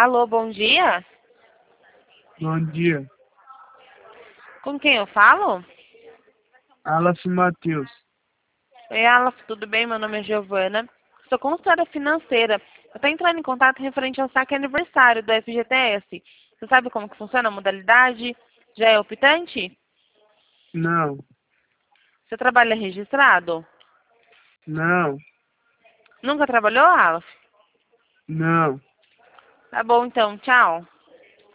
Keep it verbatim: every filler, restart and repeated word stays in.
Alô, bom dia? Bom dia. Com quem eu falo? Alas Matheus. Oi, Alas, tudo bem? Meu nome é Giovana. Sou consultora financeira. Eu estou entrando em contato referente ao saque aniversário do F G T S. Você sabe como que funciona a modalidade? Já é optante? Não, Você trabalha registrado? não, Nunca trabalhou, Alas? não. Tá bom, então. Tchau.